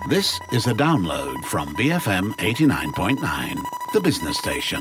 This is a download from BFM 89.9, the business station.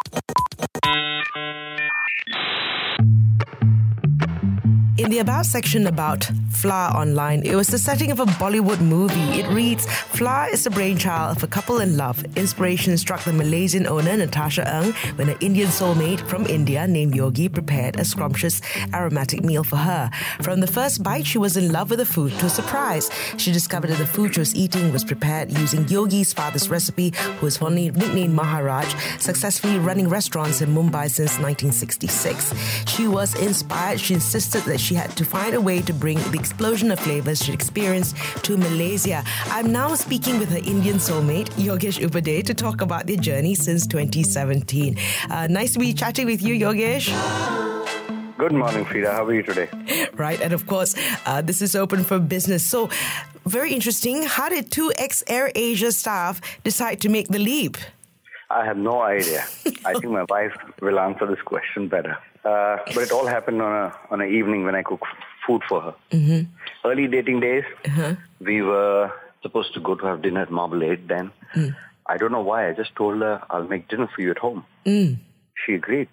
In the About section about Flour Online, it was the setting of a Bollywood movie. It reads, Flour is the brainchild of a couple in love. Inspiration struck the Malaysian owner Natasha Ng when an Indian soulmate from India named Yogi prepared a scrumptious aromatic meal for her. From the first bite, she was in love with the food. To a surprise, she discovered that the food she was eating was prepared using Yogi's father's recipe, who is fondly nicknamed Maharaj, successfully running restaurants in Mumbai since 1966. She was inspired. She insisted that she had to find a way to bring the explosion of flavors she experienced to Malaysia. I'm now speaking with her Indian soulmate, Yogesh Upadhyay, to talk about their journey since 2017. Nice to be chatting with you, Yogesh. Good morning, Frida. How are you today? Right, and of course, this is open for business. So, very interesting. How did two ex-Air Asia staff decide to make the leap? I have no idea. I think my wife will answer this question better. But it all happened on an evening when I cooked food for her. Mm-hmm. Early dating days, we were supposed to go to have dinner at Marmalade then. Mm. I don't know why. I just told her, I'll make dinner for you at home. Mm. She agreed.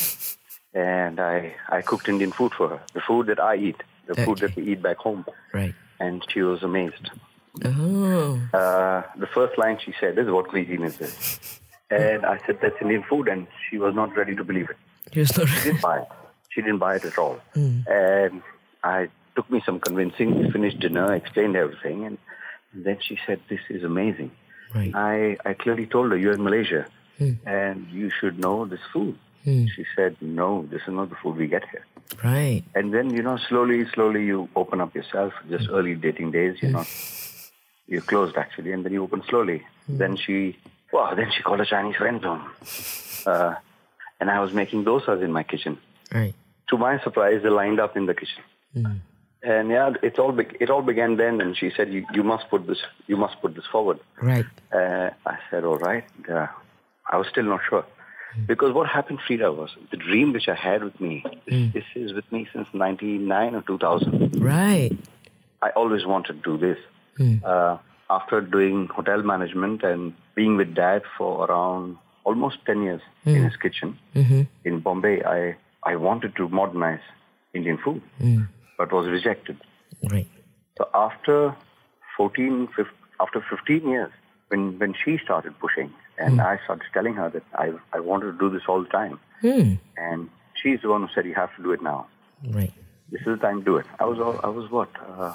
And I cooked Indian food for her. The food that I eat. The food that we eat back home. Right. And she was amazed. Oh. The first line she said is, what cuisine is this? And I said, that's Indian food. And she was not ready to believe it. She didn't buy it. She didn't buy it at all. Mm. And it took me some convincing. We finished dinner, explained everything. And then she said, this is amazing. Right. I clearly told her, you're in Malaysia. And you should know this food. She said, no, this is not the food we get here. Right. And then, slowly you open up yourself. Just early dating days, you're closed actually. And then you open slowly. Then she called her Chinese friends home. And I was making dosas in my kitchen. Right. To my surprise, they lined up in the kitchen. Mm. And it all began then. And she said, "You must put this forward." Right. I said, "All right." I was still not sure because what happened, Frida, was the dream which I had with me. This is with me since 1999 or 2000. Right. I always wanted to do this. After doing hotel management and being with Dad for around almost 10 years in his kitchen in Bombay, I wanted to modernize Indian food, but was rejected. Right. So after 15 years, when she started pushing, and I started telling her that I wanted to do this all the time, and she's the one who said, you have to do it now. Right. This is the time to do it. I was what?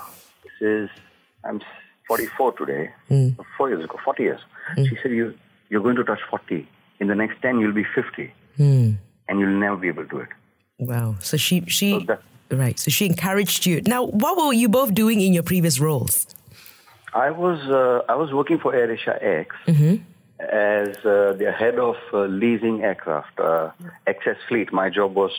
I'm 44 today. 4 years ago, 40 years. She said, you're going to touch 40. In the next 10, you'll be 50. And you'll never be able to do it. Wow. So she encouraged you. Now, what were you both doing in your previous roles? I was working for AirAsia X as the head of leasing aircraft, excess fleet. My job was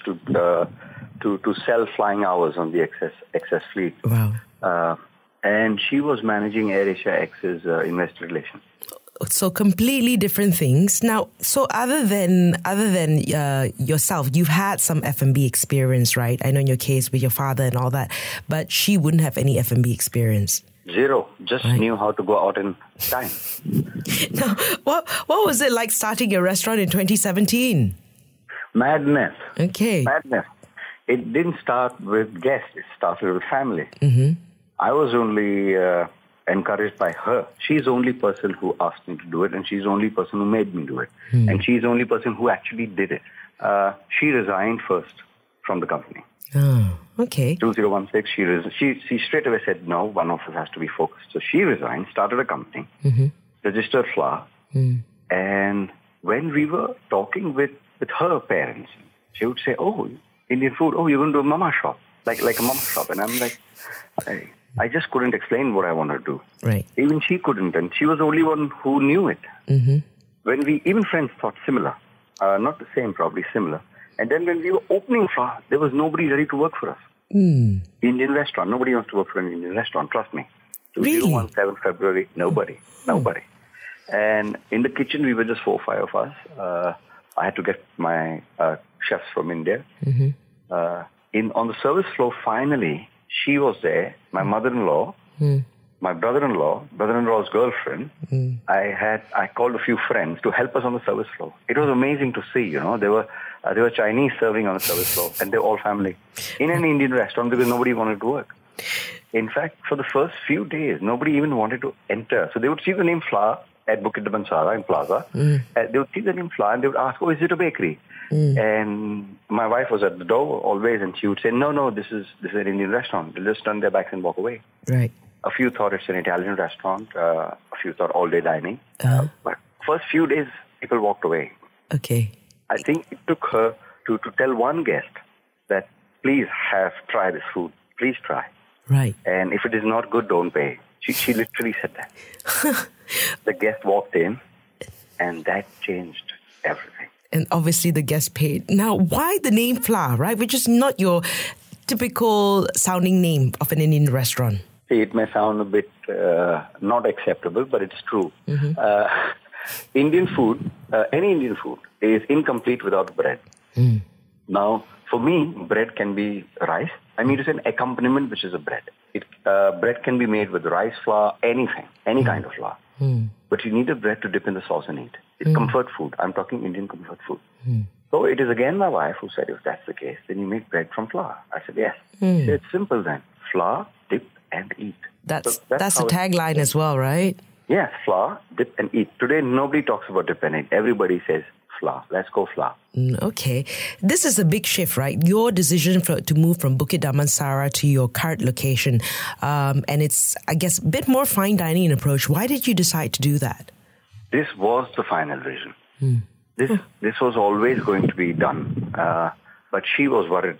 to sell flying hours on the excess fleet. Wow. And she was managing AirAsia X's investor relations. So completely different things. Now, so other than yourself, you've had some F&B experience, right? I know in your case with your father and all that, but she wouldn't have any F&B experience. Zero. Just knew how to go out in time. Now, what was it like starting your restaurant in 2017? Madness. Okay. Madness. It didn't start with guests. It started with family. Mm-hmm. I was only encouraged by her. She's the only person who asked me to do it, and she's the only person who made me do it. And she's the only person who actually did it. She resigned first from the company. Oh, okay. 2016, she straight away said, no, one of us has to be focused. So she resigned, started a company, registered Flour. And when we were talking with her parents, she would say, oh, Indian food, oh, you're going to do a mama shop, like a mama shop. And I'm like, I just couldn't explain what I wanted to do. Right. Even she couldn't, and she was the only one who knew it. When even friends thought similar, not the same, probably similar. And then when we were opening Flour, there was nobody ready to work for us. Indian restaurant, nobody wants to work for an Indian restaurant, trust me. 2017 February, nobody. And in the kitchen, we were just 4 or 5 of us. I had to get my chefs from India. On the service floor, finally, she was there, my mother-in-law, my brother-in-law's girlfriend, I called a few friends to help us on the service floor. It was amazing to see, There were Chinese serving on the service floor, and they're all family in an Indian restaurant because nobody wanted to work. In fact, for the first few days, nobody even wanted to enter. So they would see the name Flour at Bukit Damansara in Plaza. They would see the name Flour and they would ask, "Oh, is it a bakery?" And my wife was at the door always, and she would say, "No, this is an Indian restaurant." They'll just turn their backs and walk away. Right. A few thought it's an Italian restaurant. A few thought all-day dining. But first few days, people walked away. Okay. I think it took her to tell one guest that, "Please try this food. Please try. Right. And if it is not good, don't pay." She literally said that. The guest walked in, and that changed everything. And obviously the guest paid. Now, why the name Flour, right? Which is not your typical sounding name of an Indian restaurant. See, it may sound a bit not acceptable, but it's true. Indian food, any Indian food, is incomplete without bread. Now, for me, bread can be rice. I mean, it's an accompaniment, which is a bread. Bread can be made with rice flour, anything, any kind of flour. But you need a bread to dip in the sauce and eat. It's comfort food. I'm talking Indian comfort food. So it is again my wife who said, if that's the case, then you make bread from flour. I said, yes. She said, it's simple then. Flour, dip, and eat. That's the tagline as well, right? Yes, flour, dip, and eat. Today, nobody talks about dip and eat. Everybody says flour. Let's go flour. Okay. This is a big shift, right? Your decision to move from Bukit Damansara to your current location. And it's, I guess, a bit more fine dining approach. Why did you decide to do that? This was the final vision. This was always going to be done. But she was worried.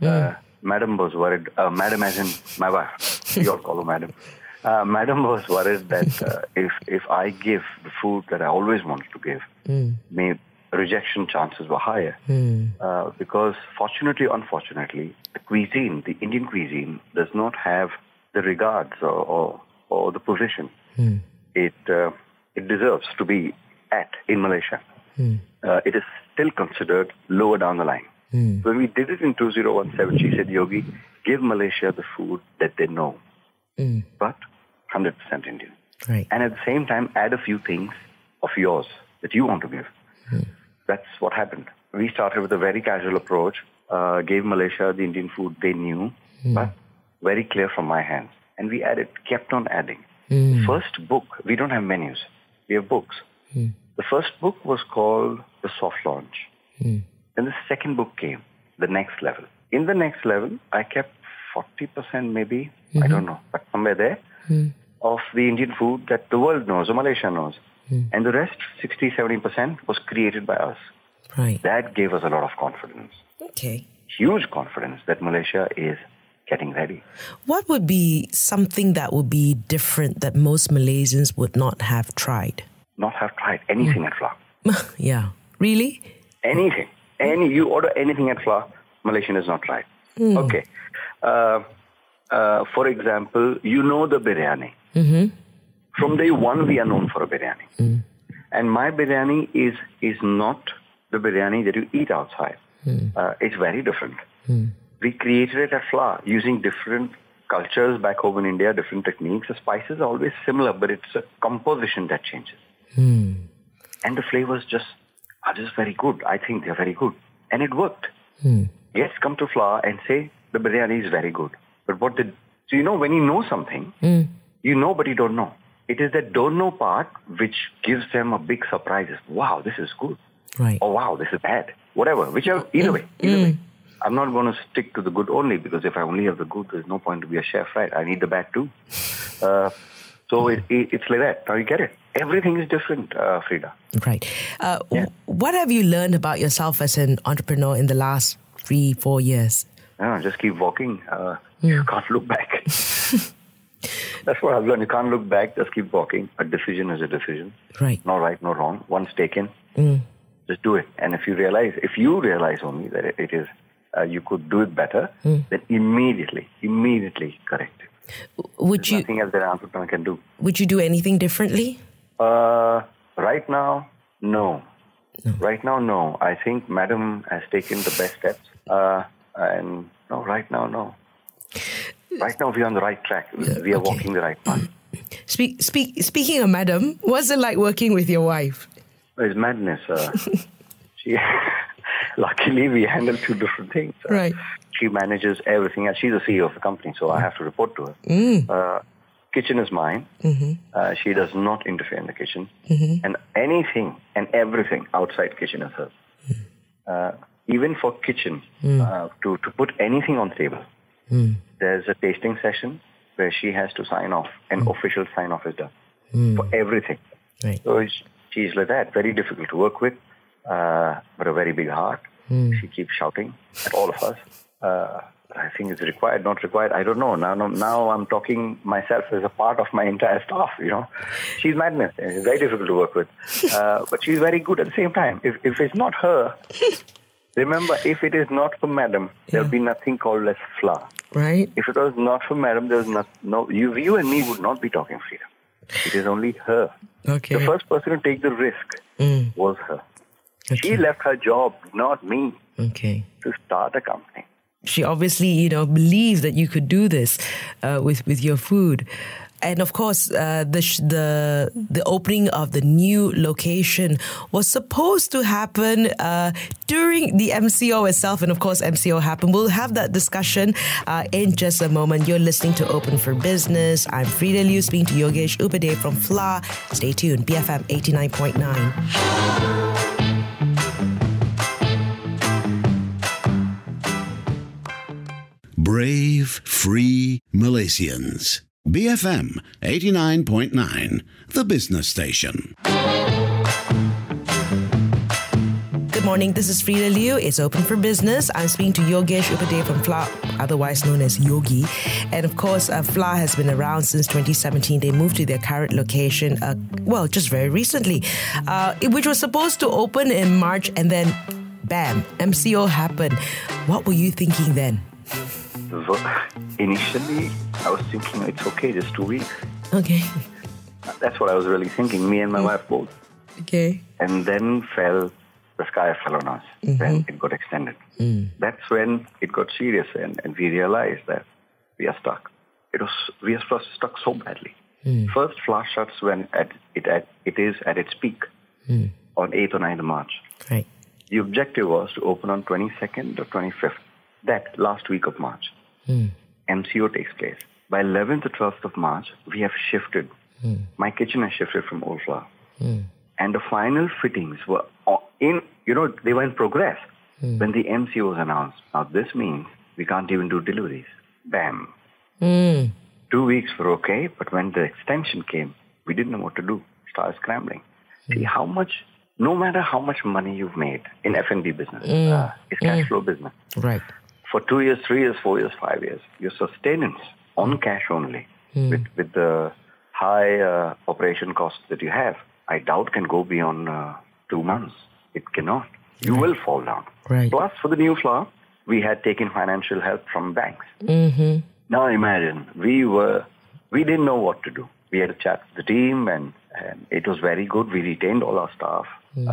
Madam was worried. Madam as in my wife. We all call her Madam. Madam was worried that if I give the food that I always wanted to give, rejection chances were higher. Because fortunately, unfortunately, the Indian cuisine does not have the regards or the position it deserves to be at in Malaysia. It is still considered lower down the line. When we did it in 2017, she said, "Yogi, give Malaysia the food that they know, but 100% Indian. Right. And at the same time, add a few things of yours that you want to give." That's what happened. We started with a very casual approach, gave Malaysia the Indian food they knew, but very clear from my hands. And we kept on adding. The first book, we don't have menus, we have books. The first book was called The Soft Launch. Then the second book came, The Next Level. In The Next Level, I kept 40% maybe, I don't know, but somewhere there, of the Indian food that the world knows or Malaysia knows. And the rest, 60-70%, was created by us. Right. That gave us a lot of confidence. Okay. Huge confidence that Malaysia is getting ready. What would be something that would be different that most Malaysians would not have tried? Not have tried anything at Flour. Yeah. Really? Anything. You order anything at Flour, Malaysian has not tried. Okay. For example, the biryani. From day one, we are known for a biryani. And my biryani is not the biryani that you eat outside. It's very different. We created it at Flour using different cultures back home in India, different techniques. The spices are always similar, but it's a composition that changes. And the flavors are just very good. I think they're very good. And it worked. Guests come to Flour and say, the biryani is very good. But so when you know something, you know but you don't know. It is that don't know part which gives them a big surprise. Wow, this is good. Right. Or wow, this is bad. Whatever, either way. I'm not going to stick to the good only, because if I only have the good, there's no point to be a chef, right? I need the bad too. So it's like that. Now you get it. Everything is different, Frida. Right. What have you learned about yourself as an entrepreneur in the last 3-4 years? Just keep walking. You can't look back. That's what I've learned. You can't look back. Just keep walking. A decision is a decision. Right. No right, no wrong. Once taken, just do it. And if you realize only that it is, you could do it better, then immediately correct it. There's nothing else that an entrepreneur can do. Would you do anything differently? Right now, no. Right now, no. I think Madam has taken the best steps. And no, right now, no. Right now, we are on the right track. We are walking the right path. Speaking of madam, what's it like working with your wife? It's madness. Luckily, we handle two different things. Right. She manages everything. She's the CEO of the company, so I have to report to her. Kitchen is mine. She does not interfere in the kitchen. And anything and everything outside kitchen is hers. Even for kitchen, to put anything on the table, there's a tasting session where she has to sign off. An official sign-off is done for everything. Right. So she's like that, very difficult to work with, but a very big heart. She keeps shouting at all of us. I think it's required, not required. I don't know. Now I'm talking myself as a part of my entire staff, She's madness. It's very difficult to work with. But she's very good at the same time. If it's not her, remember, if it is not for madam, there'll be nothing called as flour. Right. If it was not for madam, there's you and me would not be talking freedom. It is only her. Okay. The first person to take the risk was her. Okay. She left her job, not me, to start a company. She obviously, believed that you could do this with your food. And of course, the opening of the new location was supposed to happen during the MCO itself. And of course, MCO happened. We'll have that discussion in just a moment. You're listening to Open for Business. I'm Frida Liu, speaking to Yogesh Upadhyay from FLA. Stay tuned, BFM 89.9. Brave, free Malaysians. BFM 89.9, the business station. Good morning, this is Frida Liu. It's Open for Business. I'm speaking to Yogesh Upadhyay from FLA, otherwise known as Yogi. And of course, FLA has been around since 2017. They moved to their current location, just very recently, which was supposed to open in March, and then, bam, MCO happened. What were you thinking then? Initially, I was thinking it's okay, just 2 weeks. Okay. That's what I was really thinking, me and my wife both. Okay. And then the sky fell on us. Then it got extended. That's when it got serious and we realized that we are stuck. We are stuck so badly. First, FLA shuts when it is at its peak on 8th or 9th of March. Right. The objective was to open on 22nd or 25th, that last week of March. MCO takes place. By 11th or 12th of March, we have shifted. My kitchen has shifted from old FLA. And the final fittings were they were in progress when the MCO was announced. Now, this means we can't even do deliveries. Bam. 2 weeks were okay, but when the extension came, we didn't know what to do. Started scrambling. See no matter how much money you've made in F&B business, it's cash flow business. Right. For 2 years, 3 years, 4 years, 5 years, your sustenance on cash only, with the high operation costs that you have, I doubt can go beyond 2 months. It cannot. You will fall down. Right. Plus, for the new FLA, we had taken financial help from banks. Now imagine, we didn't know what to do. We had a chat with the team and it was very good. We retained all our staff.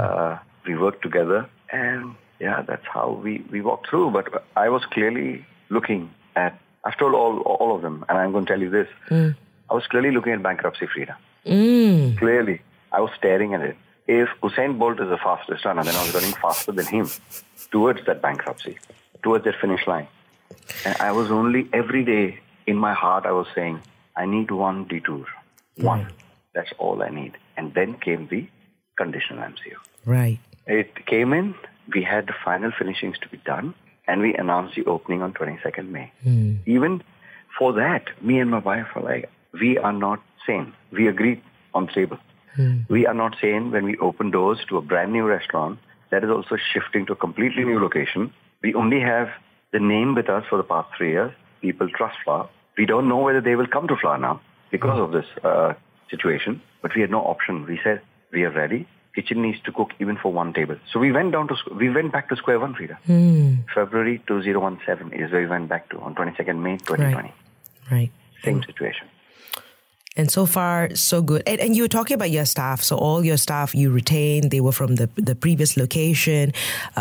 We worked together and that's how we walked through. But I was clearly looking at, after all of them, and I'm going to tell you this, I was clearly looking at bankruptcy, Frida. Clearly, I was staring at it. If Usain Bolt is the fastest runner, then I was running faster than him towards that bankruptcy, towards that finish line. And I was only, every day in my heart, I was saying, I need one detour. One. That's all I need. And then came the conditional MCO. Right. It came in. We had the final finishings to be done, and we announced the opening on 22nd May. Even for that, me and my wife were like, we are not sane. We agreed on the table. We are not sane when we open doors to a brand new restaurant that is also shifting to a completely new location. We only have the name with us for the past 3 years. People trust FLA. We don't know whether they will come to FLA now because of this situation, but we had no option. We said, we are ready. Kitchen needs to cook even for one table. So we went back to square one, Frida. February 2017 is where we went back to, on 22nd May 2020. Right. Same situation. And so far, so good. And you were talking about your staff. So all your staff you retained, they were from the previous location.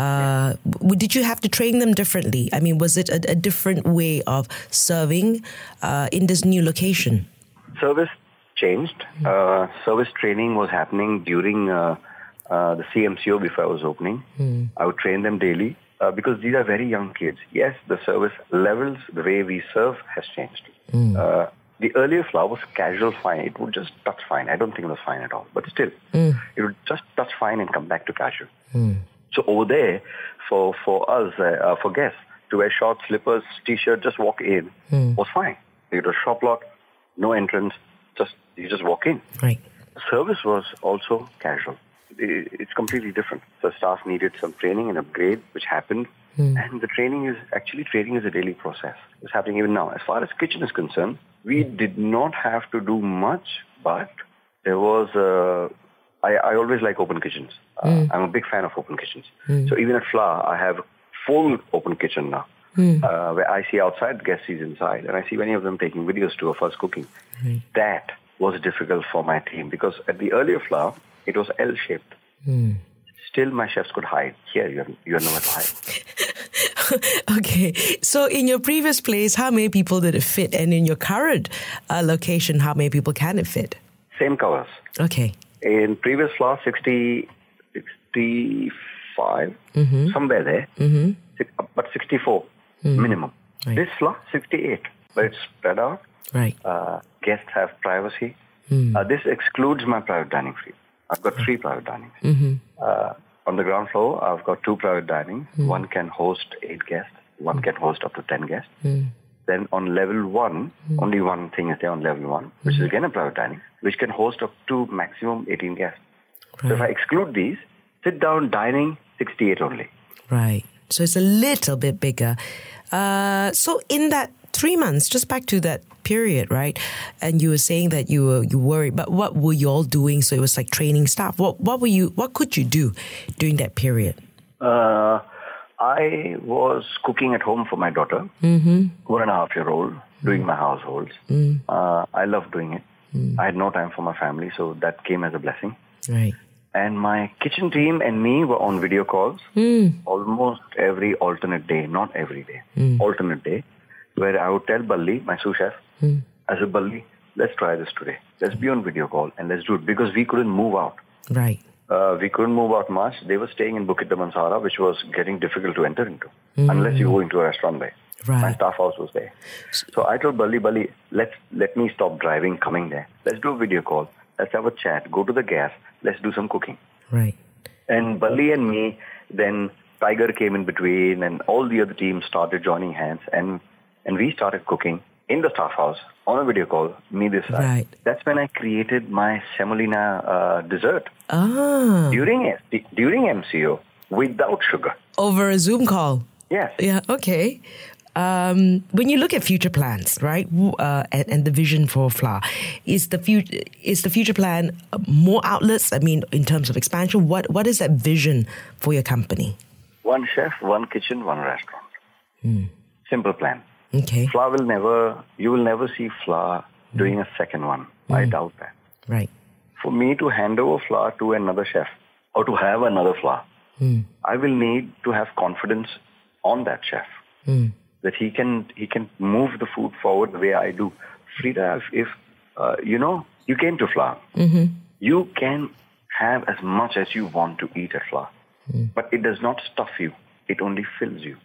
Did you have to train them differently? I mean, was it a different way of serving in this new location? Service changed. Service training was happening during the CMCO before I was opening. I would train them daily because these are very young kids. Yes, the service levels, the way we serve has changed. The earlier flower was casual fine. It would just touch fine. I don't think it was fine at all. But still, it would just touch fine and come back to casual. So over there, for us, for guests, to wear shorts, slippers, T-shirt, just walk in was fine. It was shop lock, no entrance, you just walk in. Right. Service was also casual. It's completely different. So staff needed some training and upgrade, which happened. And the training is a daily process. It's happening even now. As far as kitchen is concerned, we did not have to do much, but there was I always like open kitchens. I'm a big fan of open kitchens. So even at Flower, I have full open kitchen now, where I see outside, guests sees inside, and I see many of them taking videos too of us cooking. That was difficult for my team because at the earlier Flower, it was L-shaped. Still, my chefs could hide. Here, you are nowhere to hide. Okay. So in your previous place, how many people did it fit? And in your current location, how many people can it fit? Same covers. Okay. In previous Flower, 65, somewhere there, but 64 minimum. Right. This Flower, 68, but it's spread out. Right. Guests have privacy. This excludes my private dining suite. I've got 3 private dinings. On the ground floor, I've got 2 private dinings. One can host 8 guests. One can host up to 10 guests. Then on level 1, only one thing is there on level 1, which is again a private dining, which can host up to maximum 18 guests. Right. So if I exclude these, sit down dining, 68 only. Right. So it's a little bit bigger. So in that 3 months, just back to that period, right? And you were saying that you were worried, but what were you all doing? So it was like training staff. What could you do during that period? I was cooking at home for my daughter, 1.5-year-old, doing my households. I love doing it. I had no time for my family, so that came as a blessing. Right. And my kitchen team and me were on video calls almost every alternate day, not every day, alternate day, where I would tell Balli, my sous chef, I said, Balli, let's try this today. Let's be on video call and let's do it because we couldn't move out. Right. We couldn't move out much. They were staying in Bukit Damansara, which was getting difficult to enter into unless you go into a restaurant there. Right. My staff house was there. So I told Balli, let me stop driving, coming there. Let's do a video call. Let's have a chat. Go to the gas. Let's do some cooking. Right. And Balli and me, then Tiger came in between and all the other teams started joining hands and we started cooking in the staff house on a video call, me this side. Right. That's when I created my semolina dessert. During MCO, without sugar. Over a Zoom call? Yes. Yeah, okay. When you look at future plans, right, and the vision for Flower, is the future plan more outlets? I mean, in terms of expansion, what is that vision for your company? 1 chef, 1 kitchen, 1 restaurant. Simple plan. Okay. You will never see Flower doing a second one. I doubt that. Right. For me to hand over Flower to another chef or to have another Flower, I will need to have confidence on that chef. That he can move the food forward the way I do. Frida, if you came to Flower, you can have as much as you want to eat at Flower, but it does not stuff you. It only fills you.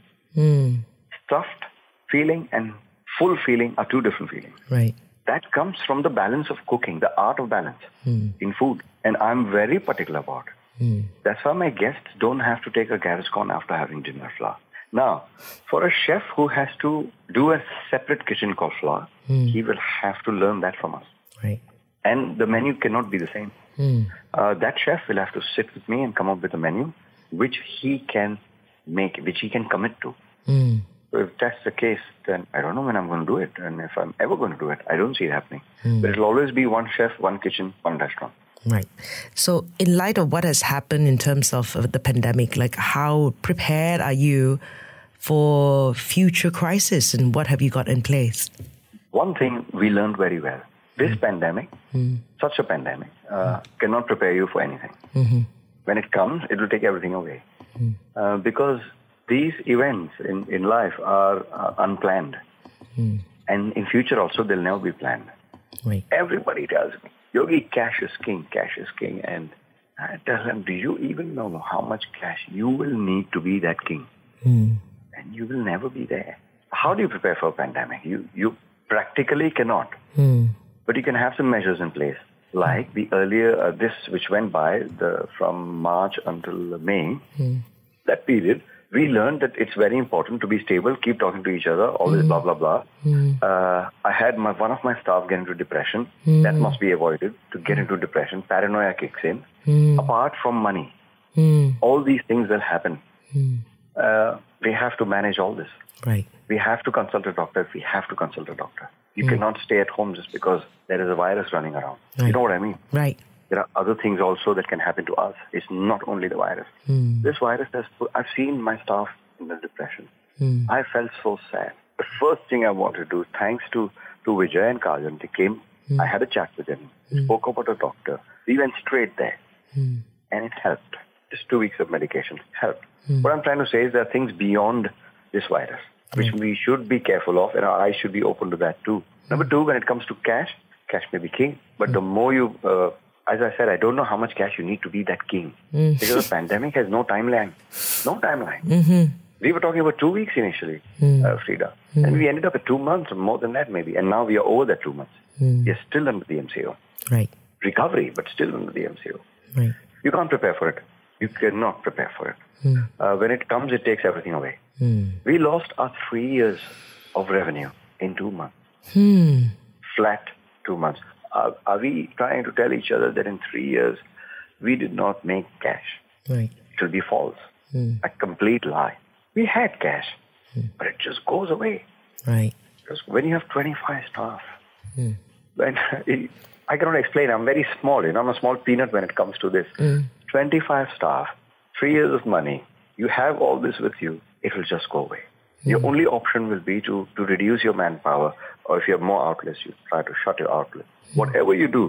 Stuffed feeling and full feeling are 2 different feelings. Right. That comes from the balance of cooking, the art of balance in food, and I'm very particular about it. That's why my guests don't have to take a Gaviscon after having dinner at Flower. Now, for a chef who has to do a separate kitchen called Flower, he will have to learn that from us. Right. And the menu cannot be the same. That chef will have to sit with me and come up with a menu which he can make, which he can commit to. So if that's the case, then I don't know when I'm going to do it. And if I'm ever going to do it, I don't see it happening. But it'll always be 1 chef, 1 kitchen, 1 restaurant. Right. So in light of what has happened in terms of the pandemic, like how prepared are you for future crisis and what have you got in place? One thing we learned very well, this pandemic, such a pandemic, cannot prepare you for anything. When it comes, it will take everything away. Because these events in life are unplanned. And in future also, they'll never be planned. Right. Everybody tells me, Yogi, cash is king, cash is king. And I tell them, do you even know how much cash you will need to be that king? And you will never be there. How do you prepare for a pandemic? You practically cannot. But you can have some measures in place. Like the earlier, this which went by, from March until May, that period, we learned that it's very important to be stable, keep talking to each other, always blah, blah, blah. I had one of my staff get into depression. That must be avoided. To get into depression, paranoia kicks in. Apart from money, all these things will happen. We have to manage all this. Right. We have to consult a doctor. We have to consult a doctor. You cannot stay at home just because there is a virus running around. Right. You know what I mean? Right. There are other things also that can happen to us. It's not only the virus. This virus I've seen my staff in the depression. I felt so sad. The first thing I wanted to do, thanks to Vijay and Kajan, they came. I had a chat with them. Spoke about a doctor. We went straight there. And it helped. Just 2 weeks of medication helped. What I'm trying to say is there are things beyond this virus, which we should be careful of, and our eyes should be open to that too. Number two, when it comes to cash may be king. But the more you, as I said, I don't know how much cash you need to be that king. Because the pandemic has no timeline. No timeline. We were talking about 2 weeks initially, Frida. And we ended up at 2 months, or more than that maybe. And now we are over that 2 months. We are still under the MCO. Right. Recovery, but still under the MCO. Right. You can't prepare for it. You cannot prepare for it. When it comes, it takes everything away. We lost our 3 years of revenue in 2 months. Flat 2 months. Are we trying to tell each other that in 3 years we did not make cash? Right. It will be false. A complete lie. We had cash, but it just goes away. Right. Because when you have 25 staff, when I cannot explain. I'm very small. I'm a small peanut when it comes to this. 25 staff, 3 years of money. You have all this with you. It will just go away. Your only option will be to reduce your manpower, or if you have more outlets, you try to shut your outlet. Whatever you do,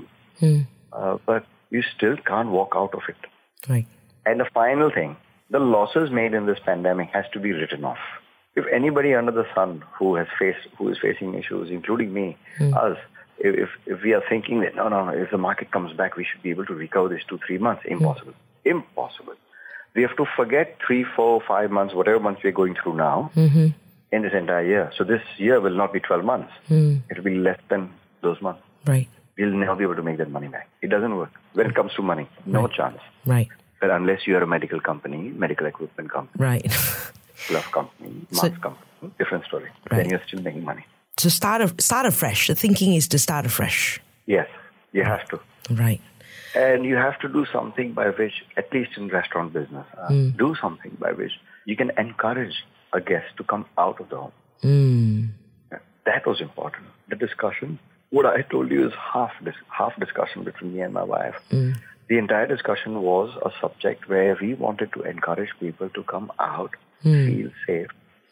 but you still can't walk out of it. Right. And the final thing, the losses made in this pandemic has to be written off. If anybody under the sun who is facing issues, including me, us, if we are thinking that no, if the market comes back, we should be able to recover this 2-3 months. Impossible. Impossible. We have to forget 3, 4, 5 months, whatever months we're going through now, in this entire year. So this year will not be 12 months. It will be less than those months. Right. We'll never be able to make that money back. It doesn't work. When it comes to money, no chance. Right. But unless you are a medical company, medical equipment company, right, glove company, mask company, different story. Right. Then you're still making money. So start afresh. The thinking is to start afresh. Yes, you have to. Right. And you have to do something by which, at least in restaurant business, do something by which you can encourage a guest to come out of the home. That was important. The discussion, what I told you is half discussion between me and my wife. The entire discussion was a subject where we wanted to encourage people to come out, feel safe,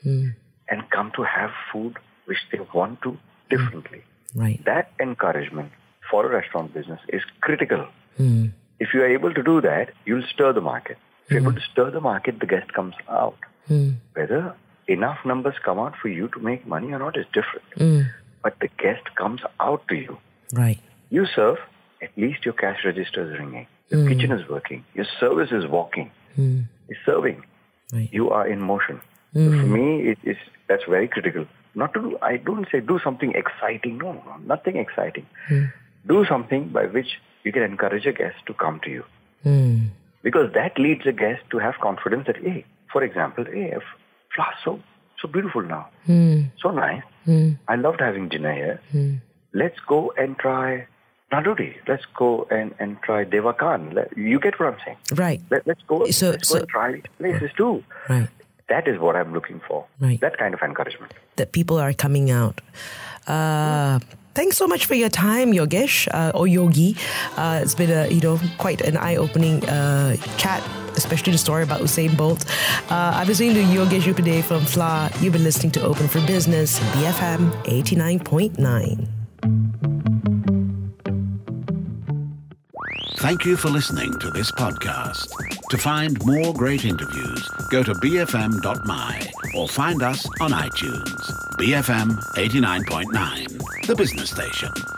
and come to have food which they want to differently. Right. That encouragement for a restaurant business is critical. If you are able to do that, you'll stir the market. If you're able to stir the market, the guest comes out. Whether enough numbers come out for you to make money or not is different. But the guest comes out to you. Right. You serve, at least your cash register is ringing. Your kitchen is working. Your service is walking. It's serving. Right. You are in motion. So for me, that's very critical. Not to do, I don't say do something exciting. No, nothing exciting. Do something by which you can encourage a guest to come to you. Because that leads a guest to have confidence that, hey, for example, hey, flour's so beautiful now. So nice. I loved having dinner here. Let's go and try Naduri. Let's go and try Devakan. You get what I'm saying? Right. Let's go and try places too. Right. That is what I'm looking for. Right. That kind of encouragement. That people are coming out. Thanks so much for your time, Yogesh, or Yogi. It's been quite an eye-opening chat, especially the story about Usain Bolt. I've been listening to Yogesh Upadhyay from FLA. You've been listening to Open for Business, BFM 89.9. Thank you for listening to this podcast. To find more great interviews, go to bfm.my or find us on iTunes. BFM 89.9, the business station.